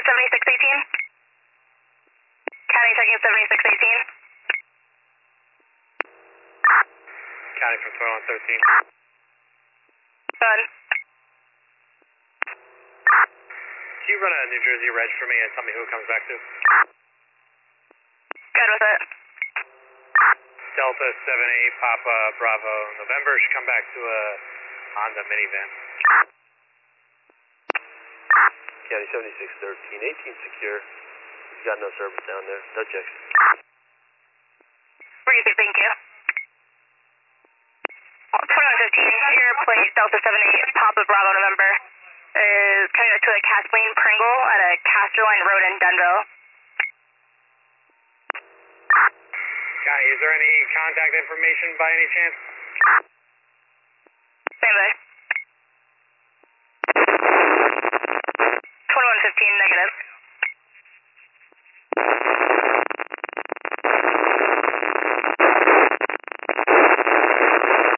7618. County checking 7618. County from 2113. Good. Can you run a New Jersey reg for me and tell me who it comes back to? Good with it. Delta 78 Papa Bravo November should come back to a Honda minivan. County 7613, 18 secure. He's got no service down there. No checks. Breezy, thank you. 2115, your plate Delta 78 Papa Bravo November is coming back to a Kathleen Pringle at a Casterline Road in Denville. County, is there any contact information by any chance? Same way. 2115 negative.